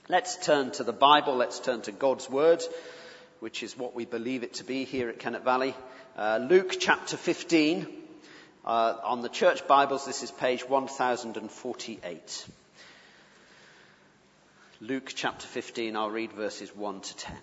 Let's turn to the Bible, let's turn to God's Word, which is what we believe it to be here at Kennet Valley. Luke chapter 15. On the church Bibles, this is page 1048. Luke chapter 15, I'll read verses 1 to 10.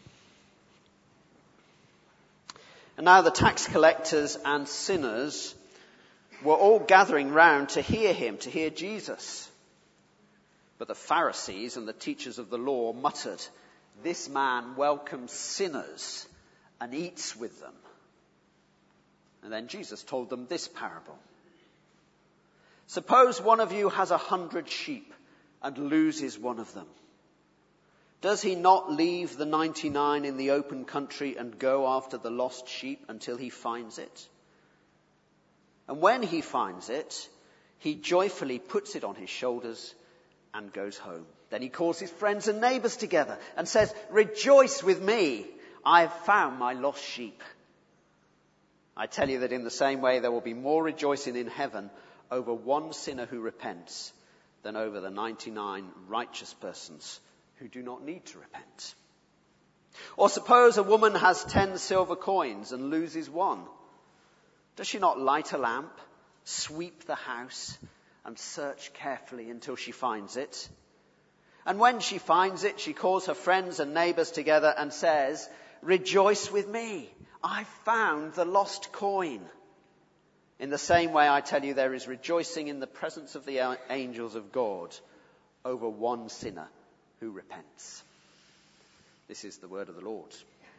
And now the tax collectors and sinners were all gathering round to hear him, to hear Jesus. But the Pharisees and the teachers of the law muttered, "This man welcomes sinners and eats with them." And then Jesus told them this parable. Suppose one of you has 100 sheep and loses one of them. Does he not leave the 99 in the open country and go after the lost sheep until he finds it? And when he finds it, he joyfully puts it on his shoulders and goes home. Then he calls his friends and neighbours together and says, "Rejoice with me, I have found my lost sheep." I tell you that in the same way there will be more rejoicing in heaven over one sinner who repents than over the 99 righteous persons who do not need to repent. Or suppose a woman has 10 silver coins and loses one. Does she not light a lamp, sweep the house, and search carefully until she finds it? And when she finds it, she calls her friends and neighbours together and says, "Rejoice with me, I found the lost coin." In the same way, I tell you, there is rejoicing in the presence of the angels of God over one sinner who repents. This is the word of the Lord.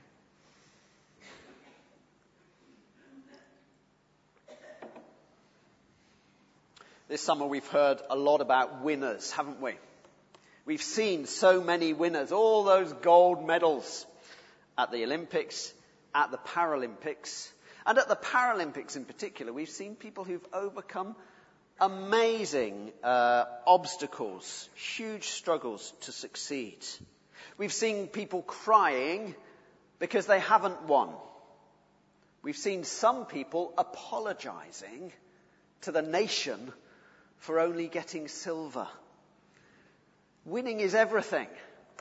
This summer we've heard a lot about winners, haven't we? We've seen so many winners, all those gold medals at the Olympics, at the Paralympics. And at the Paralympics in particular, we've seen people who've overcome amazing obstacles, huge struggles to succeed. We've seen people crying because they haven't won. We've seen some people apologising to the nation for only getting silver. Winning is everything.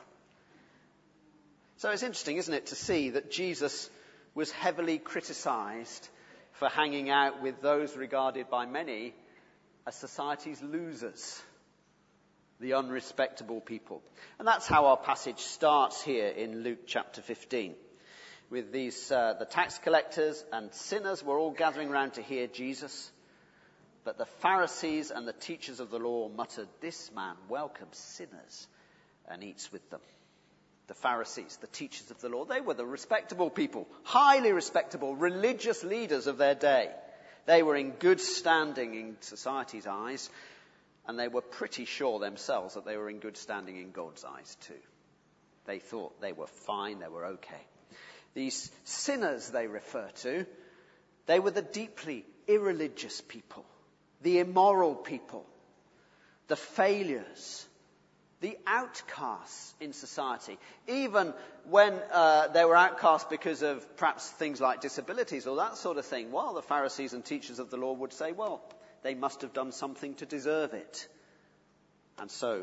So it's interesting, isn't it, to see that Jesus was heavily criticised for hanging out with those regarded by many as society's losers, the unrespectable people. And that's how our passage starts here in Luke chapter 15. With these, the tax collectors and sinners were all gathering round to hear Jesus. But the Pharisees and the teachers of the law muttered, "This man welcomes sinners and eats with them." The Pharisees, the teachers of the law, they were the respectable people, highly respectable, religious leaders of their day. They were in good standing in society's eyes, and they were pretty sure themselves that they were in good standing in God's eyes too. They thought they were fine, they were okay. These sinners they refer to, they were the deeply irreligious people, the immoral people, the failures, the outcasts in society. Even when they were outcasts because of perhaps things like disabilities or that sort of thing, well, the Pharisees and teachers of the law would say, well, they must have done something to deserve it. And so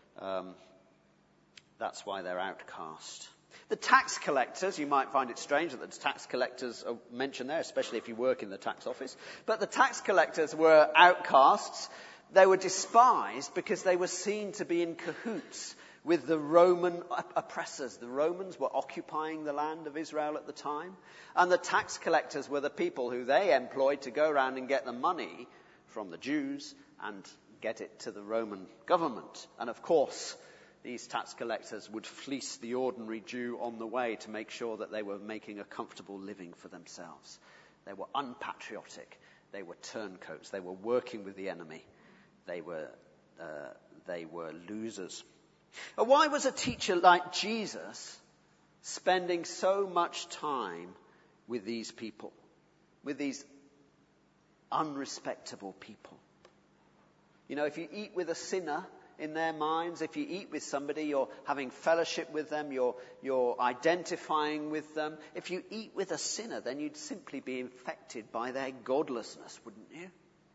that's why they're outcast. The tax collectors, you might find it strange that the tax collectors are mentioned there, especially if you work in the tax office. But the tax collectors were outcasts. They were despised because they were seen to be in cahoots with the Roman oppressors. The Romans were occupying the land of Israel at the time. And the tax collectors were the people who they employed to go around and get the money from the Jews and get it to the Roman government. And of course, these tax collectors would fleece the ordinary Jew on the way to make sure that they were making a comfortable living for themselves. They were unpatriotic. They were turncoats. They were working with the enemy. They were losers. And why was a teacher like Jesus spending so much time with these people, with these unrespectable people? You know, if you eat with a sinner, in their minds, if you eat with somebody, you're having fellowship with them, you're identifying with them. If you eat with a sinner, then you'd simply be infected by their godlessness, wouldn't you?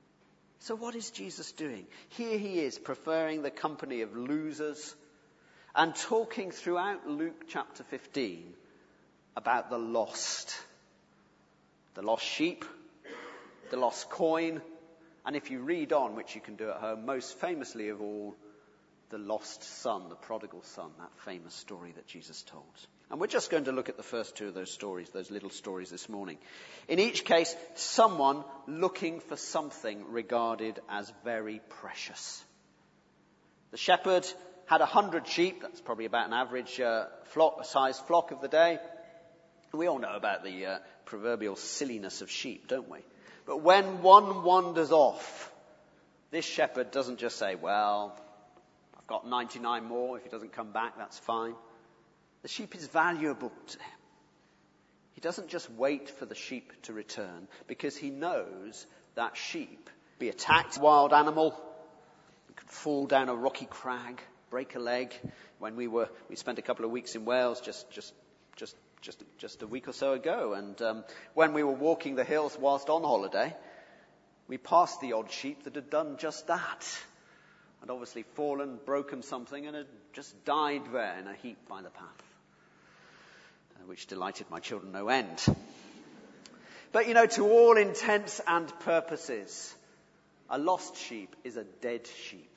So what is Jesus doing? Here he is, preferring the company of losers and talking throughout Luke chapter 15 about the lost. The lost sheep, the lost coin, and if you read on, which you can do at home, most famously of all, the lost son, the prodigal son, that famous story that Jesus told. And we're just going to look at the first two of those stories, those little stories this morning. In each case, someone looking for something regarded as very precious. The shepherd had 100 sheep. That's probably about an average size flock of the day. We all know about the proverbial silliness of sheep, don't we? But when one wanders off, this shepherd doesn't just say, well, I've got 99 more. If he doesn't come back, that's fine. The sheep is valuable to him. He doesn't just wait for the sheep to return, because he knows that sheep be attacked, wild animal, could fall down a rocky crag, break a leg. When we spent a couple of weeks in Wales just a week or so ago, and when we were walking the hills whilst on holiday, we passed the odd sheep that had done just that. Had obviously fallen, broken something, and had just died there in a heap by the path, which delighted my children no end. But to all intents and purposes, a lost sheep is a dead sheep.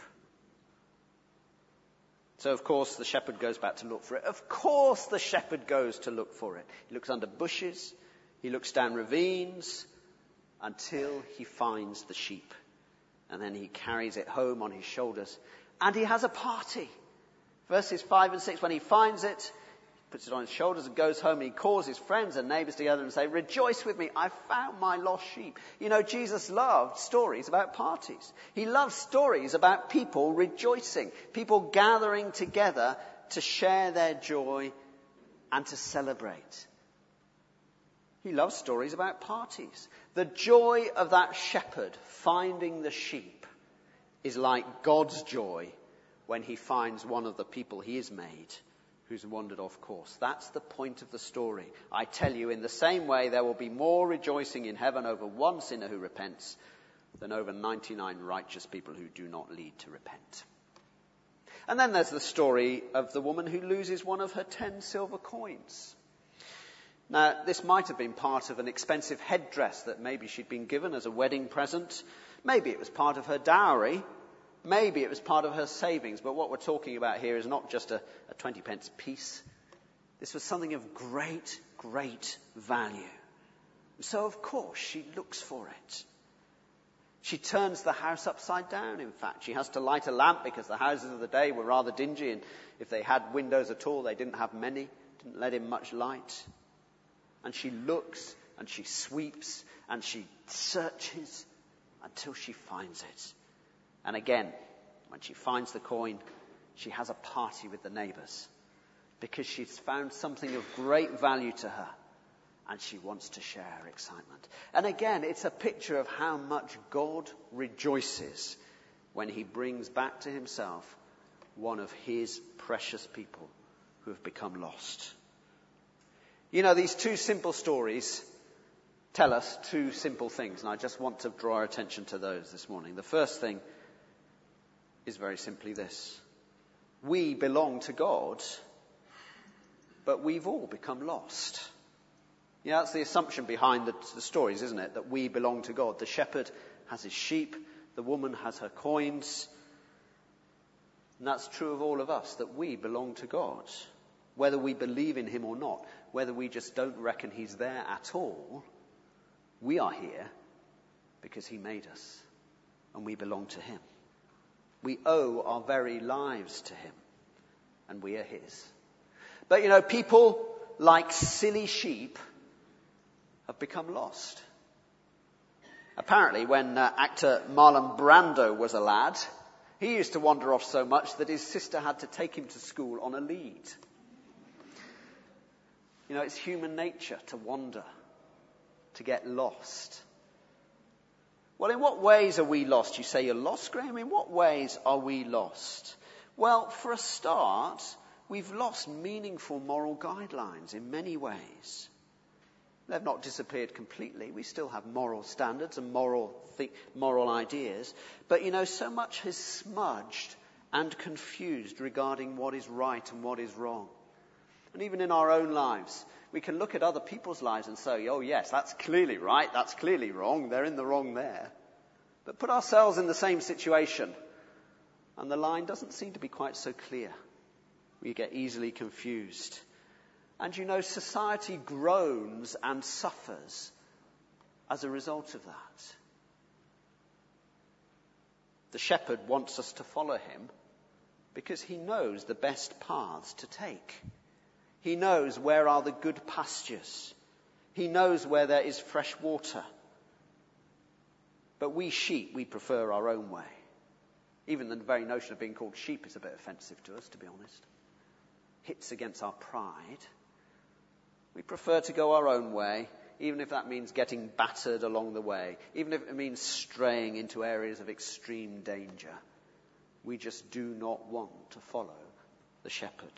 So, of course, the shepherd goes back to look for it. Of course the shepherd goes to look for it. He looks under bushes. He looks down ravines until he finds the sheep. And then he carries it home on his shoulders. And he has a party. Verses 5 and 6, when he finds it, puts it on his shoulders and goes home, and he calls his friends and neighbours together and say, rejoice with me, I found my lost sheep. Jesus loved stories about parties. He loved stories about people rejoicing, people gathering together to share their joy and to celebrate. He loves stories about parties. The joy of that shepherd finding the sheep is like God's joy when he finds one of the people he has made who's wandered off course. That's the point of the story. I tell you, in the same way, there will be more rejoicing in heaven over one sinner who repents than over 99 righteous people who do not lead to repent. And then there's the story of the woman who loses one of her 10 silver coins. Now, this might have been part of an expensive headdress that maybe she'd been given as a wedding present. Maybe it was part of her dowry. Maybe it was part of her savings. But what we're talking about here is not just a 20 pence piece. This was something of great, great value. So, of course, she looks for it. She turns the house upside down, in fact. She has to light a lamp because the houses of the day were rather dingy, and if they had windows at all, they didn't have many, didn't let in much light. And she looks, and she sweeps, and she searches until she finds it. And again, when she finds the coin, she has a party with the neighbours because she's found something of great value to her, and she wants to share her excitement. And again, it's a picture of how much God rejoices when he brings back to himself one of his precious people who have become lost. These two simple stories tell us two simple things, and I just want to draw our attention to those this morning. The first thing is very simply this. We belong to God, but we've all become lost. That's the assumption behind the stories, isn't it? That we belong to God. The shepherd has his sheep, the woman has her coins. And that's true of all of us, that we belong to God. Whether we believe in him or not, whether we just don't reckon he's there at all, we are here because he made us and we belong to him. We owe our very lives to him and we are his. But people like silly sheep have become lost. Apparently, when actor Marlon Brando was a lad, he used to wander off so much that his sister had to take him to school on a lead. It's human nature to wander, to get lost. Well, in what ways are we lost? You say you're lost, Graham? In what ways are we lost? Well, for a start, we've lost meaningful moral guidelines in many ways. They've not disappeared completely. We still have moral standards and moral ideas. But, so much has smudged and confused regarding what is right and what is wrong. And even in our own lives, we can look at other people's lives and say, oh yes, that's clearly right, that's clearly wrong, they're in the wrong there. But put ourselves in the same situation, and the line doesn't seem to be quite so clear. We get easily confused. And society groans and suffers as a result of that. The shepherd wants us to follow him because he knows the best paths to take. He knows where are the good pastures. He knows where there is fresh water. But we sheep, we prefer our own way. Even the very notion of being called sheep is a bit offensive to us, to be honest. Hits against our pride. We prefer to go our own way, even if that means getting battered along the way, even if it means straying into areas of extreme danger. We just do not want to follow the shepherd.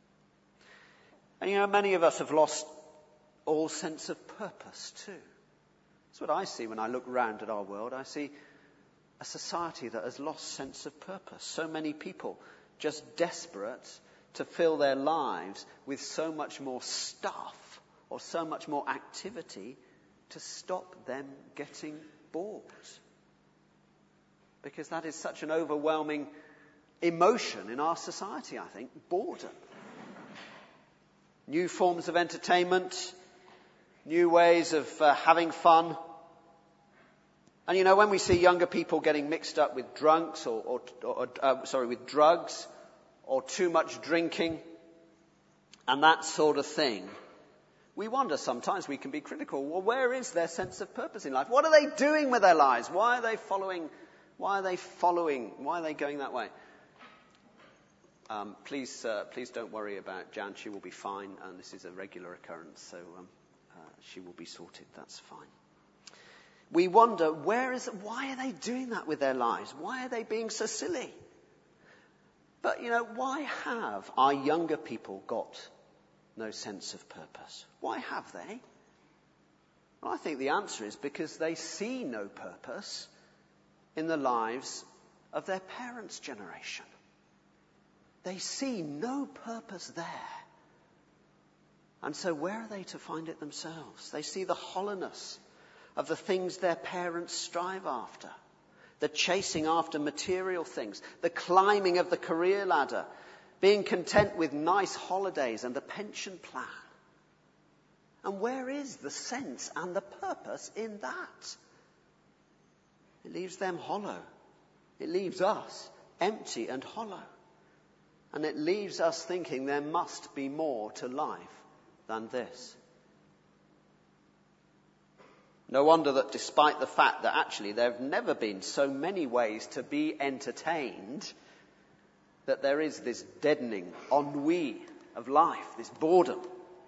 And many of us have lost all sense of purpose too. That's what I see when I look around at our world. I see a society that has lost sense of purpose. So many people just desperate to fill their lives with so much more stuff or so much more activity to stop them getting bored. Because that is such an overwhelming emotion in our society, I think, boredom. New forms of entertainment, new ways of having fun. And when we see younger people getting mixed up with drunks with drugs or too much drinking and that sort of thing, we wonder sometimes, we can be critical, well, where is their sense of purpose in life? What are they doing with their lives? Why are they following? Why are they going that way? Please don't worry about Jan. She will be fine, and this is a regular occurrence, so she will be sorted. That's fine. We wonder, why are they doing that with their lives? Why are they being so silly? But, why have our younger people got no sense of purpose? Why have they? Well, I think the answer is because they see no purpose in the lives of their parents' generation. They see no purpose there. And so where are they to find it themselves? They see the hollowness of the things their parents strive after. The chasing after material things. The climbing of the career ladder. Being content with nice holidays and the pension plan. And where is the sense and the purpose in that? It leaves them hollow. It leaves us empty and hollow. And it leaves us thinking there must be more to life than this. No wonder that despite the fact that actually there have never been so many ways to be entertained, that there is this deadening ennui of life, this boredom.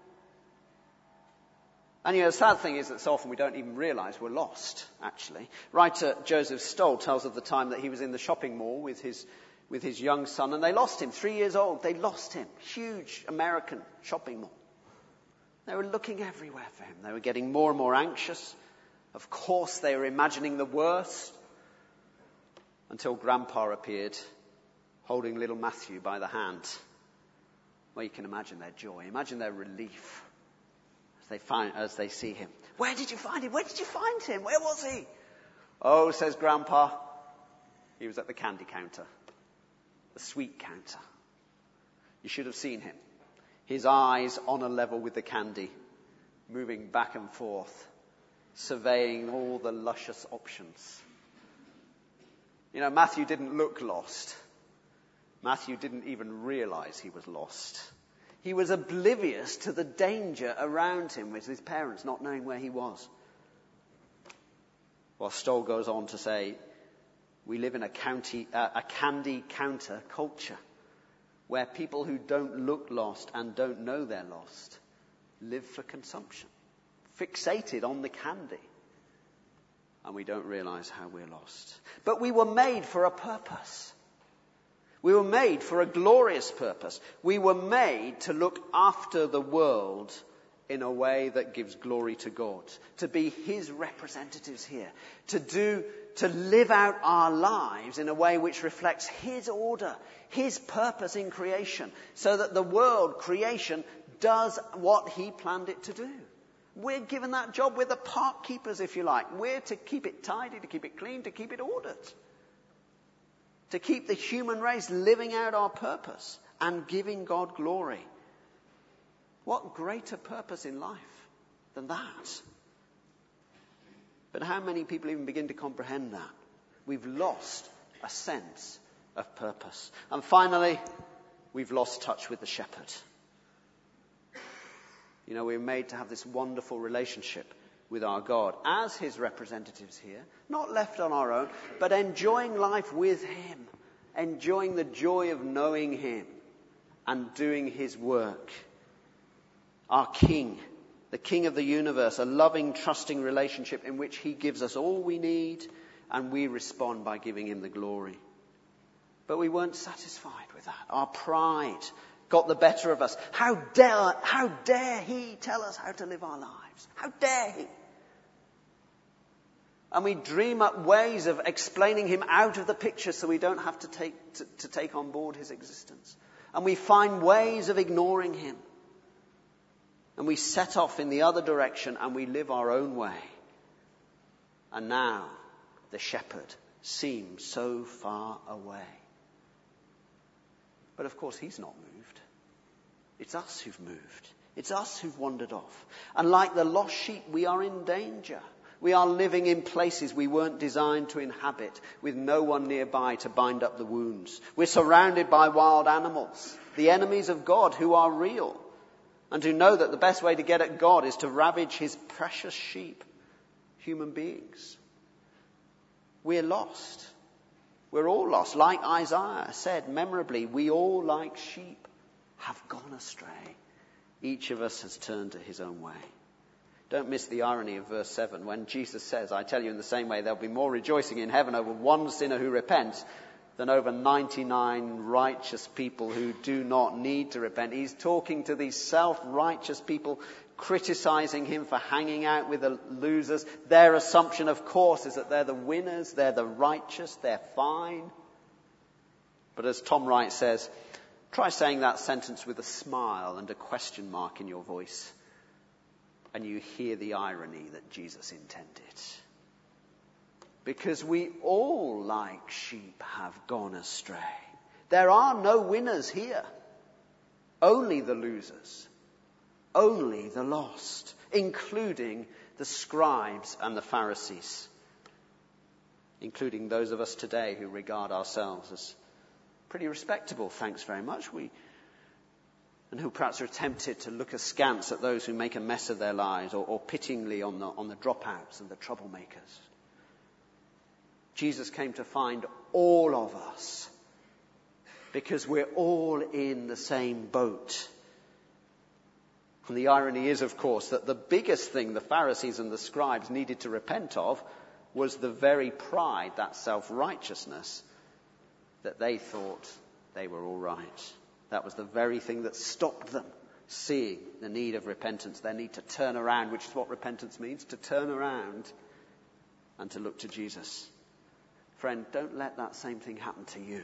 And the sad thing is that so often we don't even realise we're lost, actually. Writer Joseph Stoll tells of the time that he was in the shopping mall with his young son, and they lost him, 3 years old. They lost him. Huge American shopping mall. They were looking everywhere for him. They were getting more and more anxious. Of course, they were imagining the worst. Until Grandpa appeared, holding little Matthew by the hand. Well, you can imagine their joy. Imagine their relief as they see him. Where did you find him? Where did you find him? Where was he? Oh, says Grandpa, he was at the candy counter. The sweet counter. You should have seen him. His eyes on a level with the candy, moving back and forth, surveying all the luscious options. Matthew didn't look lost. Matthew didn't even realize he was lost. He was oblivious to the danger around him with his parents not knowing where he was. Well, Stoll goes on to say, we live in a candy counter culture where people who don't look lost and don't know they're lost live for consumption, fixated on the candy. And we don't realize how we're lost. But we were made for a purpose. We were made for a glorious purpose. We were made to look after the world in a way that gives glory to God, to be his representatives here, to live out our lives in a way which reflects his order, his purpose in creation, so that the world, creation, does what he planned it to do. We're given that job. We're the park keepers, if you like. We're to keep it tidy, to keep it clean, to keep it ordered. To keep the human race living out our purpose and giving God glory. What greater purpose in life than that? But how many people even begin to comprehend that? We've lost a sense of purpose. And finally, we've lost touch with the shepherd. You know, we're made to have this wonderful relationship with our God as his representatives here, not left on our own, but enjoying life with him, enjoying the joy of knowing him and doing his work. Our King, the King of the universe, a loving, trusting relationship in which he gives us all we need and we respond by giving him the glory. But we weren't satisfied with that. Our pride got the better of us. How dare he tell us how to live our lives? How dare he? And we dream up ways of explaining him out of the picture so we don't have to take on board his existence. And we find ways of ignoring him. And we set off in the other direction and we live our own way. And now the shepherd seems so far away. But of course he's not moved. It's us who've moved. It's us who've wandered off. And like the lost sheep, we are in danger. We are living in places we weren't designed to inhabit, with no one nearby to bind up the wounds. We're surrounded by wild animals, the enemies of God who are real, and who know that the best way to get at God is to ravage his precious sheep, human beings. We're lost. We're all lost. Like Isaiah said memorably, we all like sheep have gone astray. Each of us has turned to his own way. Don't miss the irony of verse 7 when Jesus says, I tell you in the same way, there'll be more rejoicing in heaven over one sinner who repents than over 99 righteous people who do not need to repent. He's talking to these self-righteous people, criticizing him for hanging out with the losers. Their assumption, of course, is that they're the winners, they're the righteous, they're fine. But as Tom Wright says, try saying that sentence with a smile and a question mark in your voice, and you hear the irony that Jesus intended. Because we all, like sheep, have gone astray. There are no winners here. Only the losers. Only the lost, including the scribes and the Pharisees, including those of us today who regard ourselves as pretty respectable, thanks very much, and who perhaps are tempted to look askance at those who make a mess of their lives, or pityingly on the dropouts and the troublemakers. Jesus came to find all of us, because we're all in the same boat. And the irony is, of course, that the biggest thing the Pharisees and the scribes needed to repent of was the very pride, that self-righteousness, that they thought they were all right. That was the very thing that stopped them seeing the need of repentance, their need to turn around, which is what repentance means, to turn around and to look to Jesus. Friend, don't let that same thing happen to you.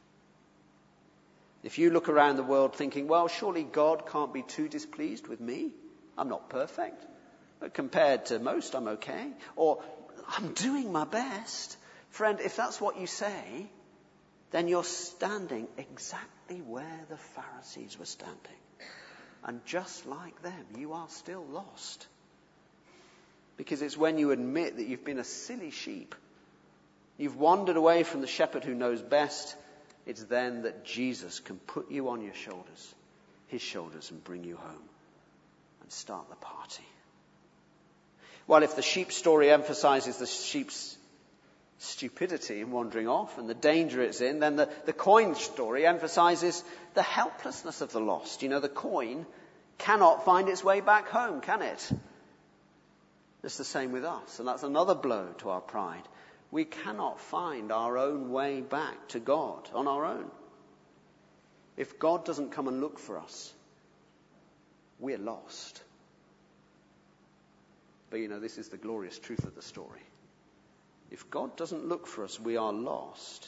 If you look around the world thinking, well, surely God can't be too displeased with me. I'm not perfect, but compared to most, I'm okay. Or, I'm doing my best. Friend, if that's what you say, then you're standing exactly where the Pharisees were standing. And just like them, you are still lost. Because it's when you admit that you've been a silly sheep, you've wandered away from the shepherd who knows best, it's then that Jesus can put you on his shoulders, and bring you home and start the party. Well, if the sheep story emphasizes the sheep's stupidity in wandering off and the danger it's in, then the coin story emphasizes the helplessness of the lost. You know, the coin cannot find its way back home, can it? It's the same with us, and that's another blow to our pride. We cannot find our own way back to God on our own. If God doesn't come and look for us, we're lost. But this is the glorious truth of the story. If God doesn't look for us, we are lost.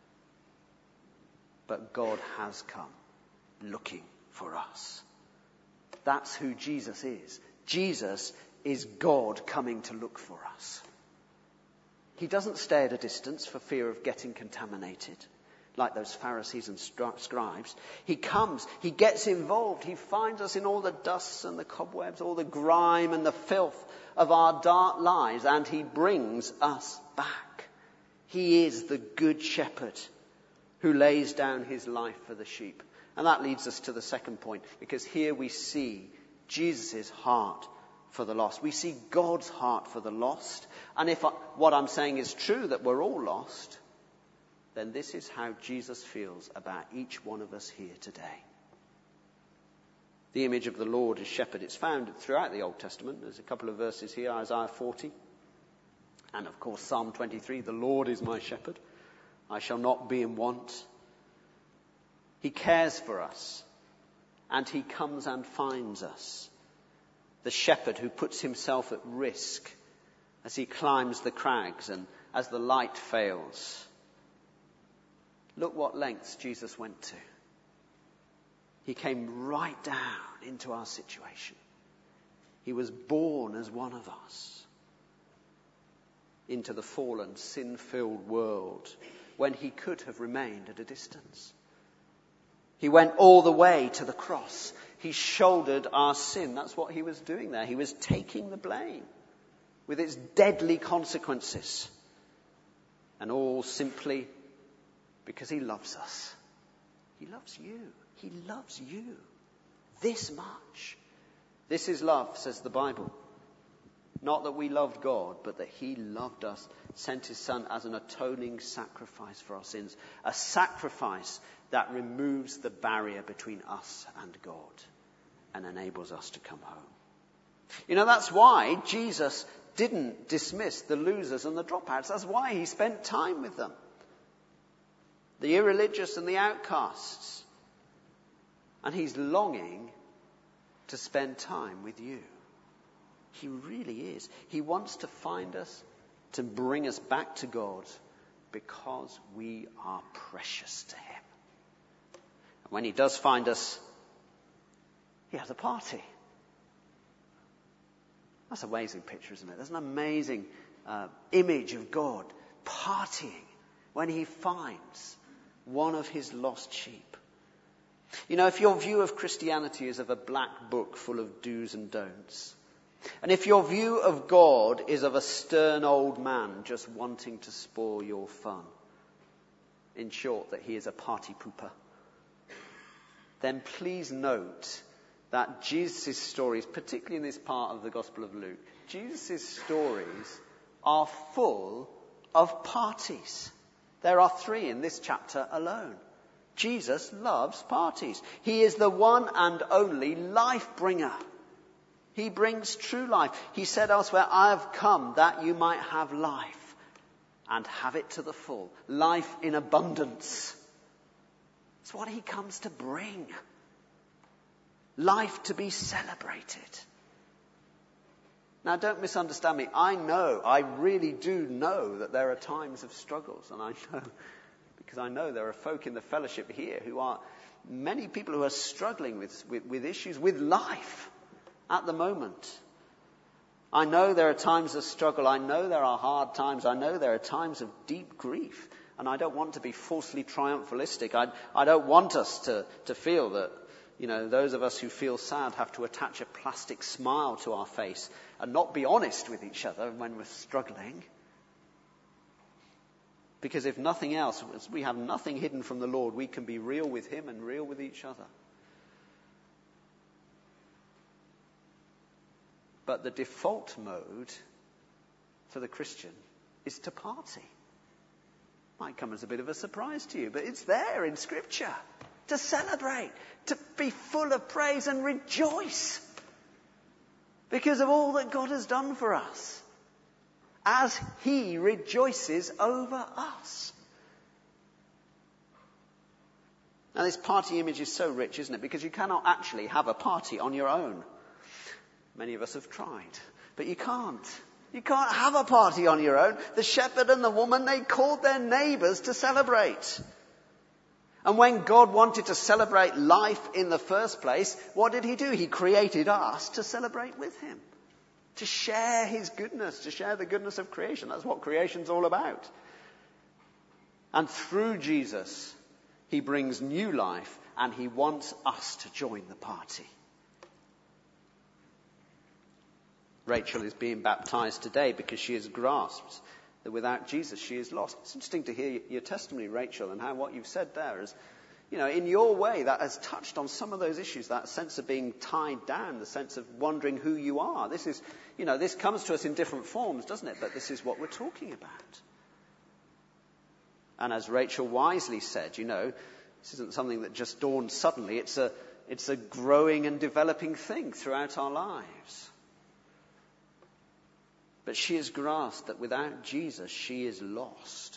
But God has come looking for us. That's who Jesus is. Jesus is God coming to look for us. He doesn't stay at a distance for fear of getting contaminated, like those Pharisees and scribes. He comes, he gets involved, he finds us in all the dusts and the cobwebs, all the grime and the filth of our dark lives, and he brings us back. He is the good shepherd who lays down his life for the sheep. And that leads us to the second point, because here we see Jesus' heart for the lost. We see God's heart for the lost. And if what I'm saying is true, that we're all lost, then this is how Jesus feels about each one of us here today. The image of the Lord as shepherd, it's found throughout the Old Testament. There's a couple of verses here, Isaiah 40. And of course, Psalm 23, the Lord is my shepherd. I shall not be in want. He cares for us. And he comes and finds us. The shepherd who puts himself at risk as he climbs the crags and as the light fails. Look what lengths Jesus went to. He came right down into our situation. He was born as one of us into the fallen, sin-filled world when he could have remained at a distance. He went all the way to the cross. He shouldered our sin. That's what he was doing there. He was taking the blame with its deadly consequences. And all simply because he loves us. He loves you. He loves you this much. This is love, says the Bible. Not that we loved God, but that he loved us, sent his son as an atoning sacrifice for our sins. A sacrifice that removes the barrier between us and God and enables us to come home. That's why Jesus didn't dismiss the losers and the dropouts. That's why he spent time with them. The irreligious and the outcasts. And he's longing to spend time with you. He really is. He wants to find us, to bring us back to God, because we are precious to him. And when he does find us, he has a party. That's an amazing picture, isn't it? There's an amazing image of God partying when he finds one of his lost sheep. If your view of Christianity is of a black book full of do's and don'ts, and if your view of God is of a stern old man just wanting to spoil your fun, in short, that he is a party pooper, then please note that Jesus' stories, particularly in this part of the Gospel of Luke, Jesus' stories are full of parties. There are 3 in this chapter alone. Jesus loves parties. He is the one and only life bringer. He brings true life. He said elsewhere, I have come that you might have life and have it to the full. Life in abundance. It's what he comes to bring. Life to be celebrated. Now, don't misunderstand me. I really do know that there are times of struggles. And I know, because I know there are folk in the fellowship here many people who are struggling with issues with life at the moment. I know there are times of struggle. I know there are hard times. I know there are times of deep grief. And I don't want to be falsely triumphalistic. I don't want us to feel that, those of us who feel sad have to attach a plastic smile to our face and not be honest with each other when we're struggling. Because if nothing else, we have nothing hidden from the Lord. We can be real with him and real with each other. But the default mode for the Christian is to party. Might come as a bit of a surprise to you, but it's there in Scripture. To celebrate, to be full of praise and rejoice because of all that God has done for us, as he rejoices over us. Now, this party image is so rich, isn't it? Because you cannot actually have a party on your own. Many of us have tried. But you can't. You can't have a party on your own. The shepherd and the woman, they called their neighbours to celebrate. And when God wanted to celebrate life in the first place, what did he do? He created us to celebrate with him. To share his goodness, to share the goodness of creation. That's what creation's all about. And through Jesus, he brings new life, and he wants us to join the party. Rachel is being baptized today because she has grasped that without Jesus she is lost. It's interesting to hear your testimony, Rachel, and how what you've said there is, in your way that has touched on some of those issues, that sense of being tied down, the sense of wondering who you are. This is, this comes to us in different forms, doesn't it? But this is what we're talking about. And as Rachel wisely said, this isn't something that just dawned suddenly. It's a growing and developing thing throughout our lives. But she has grasped that without Jesus, she is lost.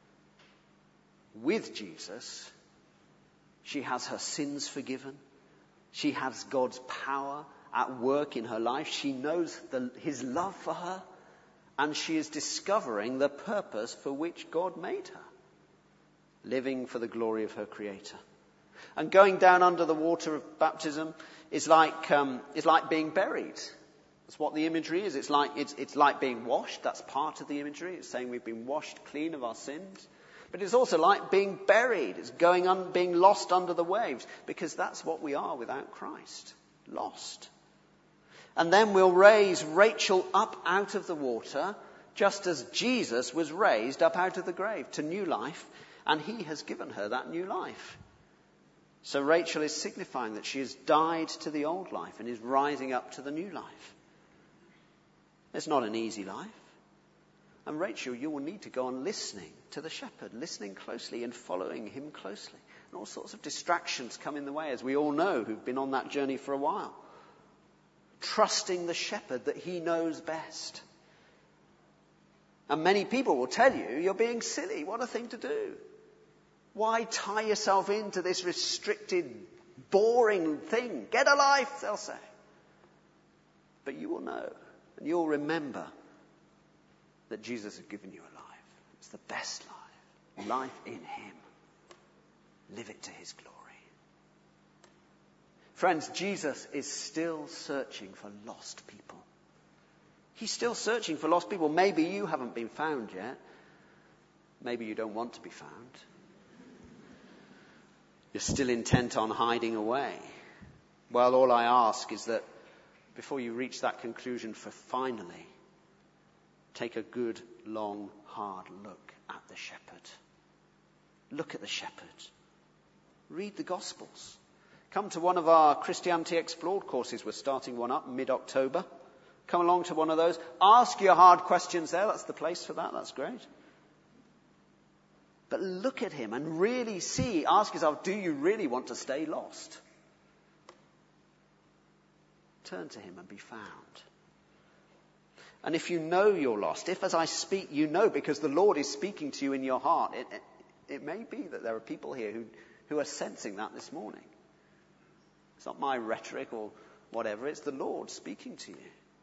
With Jesus, she has her sins forgiven. She has God's power at work in her life. She knows his love for her. And she is discovering the purpose for which God made her. Living for the glory of her Creator. And going down under the water of baptism is like being buried. That's what the imagery is. It's like being washed. That's part of the imagery. It's saying we've been washed clean of our sins. But it's also like being buried. It's being lost under the waves. Because that's what we are without Christ. Lost. And then we'll raise Rachel up out of the water, just as Jesus was raised up out of the grave to new life. And he has given her that new life. So Rachel is signifying that she has died to the old life and is rising up to the new life. It's not an easy life. And Rachel, you will need to go on listening to the shepherd, listening closely and following him closely. And all sorts of distractions come in the way, as we all know who've been on that journey for a while. Trusting the shepherd that he knows best. And many people will tell you, you're being silly. What a thing to do. Why tie yourself into this restricted, boring thing? Get a life, they'll say. But you will know. And you'll remember that Jesus has given you a life. It's the best life. Life in him. Live it to his glory. Friends, Jesus is still searching for lost people. He's still searching for lost people. Maybe you haven't been found yet. Maybe you don't want to be found. You're still intent on hiding away. Well, all I ask is that before you reach that conclusion, finally, take a good, long, hard look at the shepherd. Look at the shepherd. Read the Gospels. Come to one of our Christianity Explored courses. We're starting one up mid-October. Come along to one of those. Ask your hard questions there. That's the place for that. That's great. But look at him and really ask yourself, do you really want to stay lost? Turn to him and be found. And if you know you're lost, if as I speak you know because the Lord is speaking to you in your heart, it may be that there are people here who are sensing that this morning. It's not my rhetoric or whatever, it's the Lord speaking to you.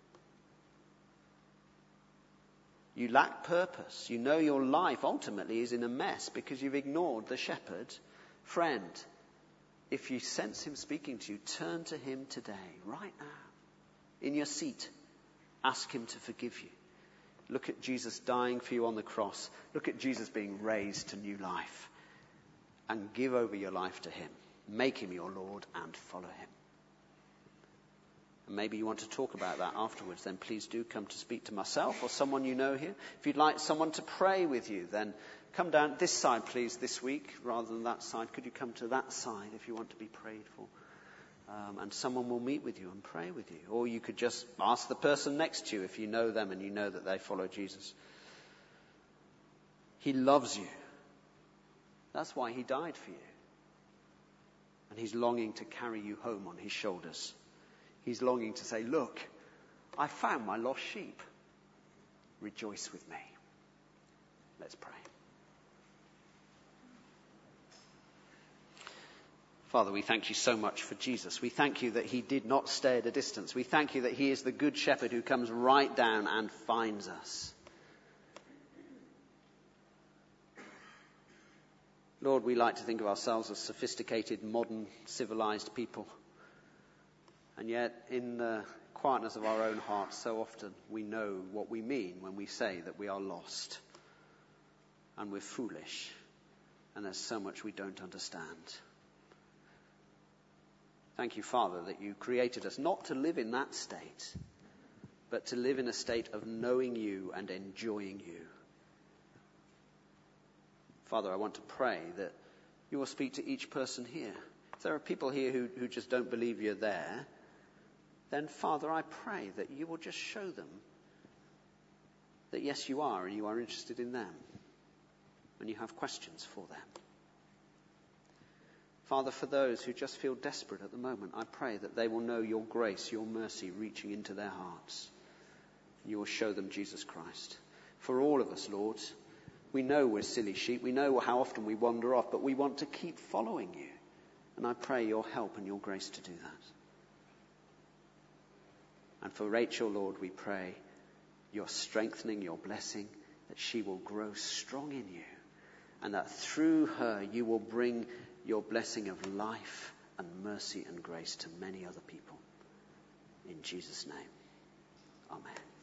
You lack purpose. You know your life ultimately is in a mess because you've ignored the shepherd. Friend, if you sense him speaking to you, turn to him today, right now, in your seat. Ask him to forgive you. Look at Jesus dying for you on the cross. Look at Jesus being raised to new life. And give over your life to him. Make him your Lord and follow him. And maybe you want to talk about that afterwards, then please do come to speak to myself or someone you know here. If you'd like someone to pray with you, then come down this side, please, this week, rather than that side. Could you come to that side if you want to be prayed for? And someone will meet with you and pray with you. Or you could just ask the person next to you if you know them and you know that they follow Jesus. He loves you. That's why he died for you. And he's longing to carry you home on his shoulders. He's longing to say, look, I found my lost sheep. Rejoice with me. Let's pray. Father, we thank you so much for Jesus. We thank you that he did not stay at a distance. We thank you that he is the good shepherd who comes right down and finds us. Lord, we like to think of ourselves as sophisticated, modern, civilized people. And yet, in the quietness of our own hearts, so often we know what we mean when we say that we are lost and we're foolish and there's so much we don't understand. Thank you, Father, that you created us not to live in that state, but to live in a state of knowing you and enjoying you. Father, I want to pray that you will speak to each person here. If there are people here who just don't believe you're there, then, Father, I pray that you will just show them that, yes, you are, and you are interested in them, and you have questions for them. Father, for those who just feel desperate at the moment, I pray that they will know your grace, your mercy reaching into their hearts. You will show them Jesus Christ. For all of us, Lord, we know we're silly sheep. We know how often we wander off, but we want to keep following you. And I pray your help and your grace to do that. And for Rachel, Lord, we pray your strengthening, your blessing, that she will grow strong in you, and that through her you will bring your blessing of life and mercy and grace to many other people. In Jesus' name, amen.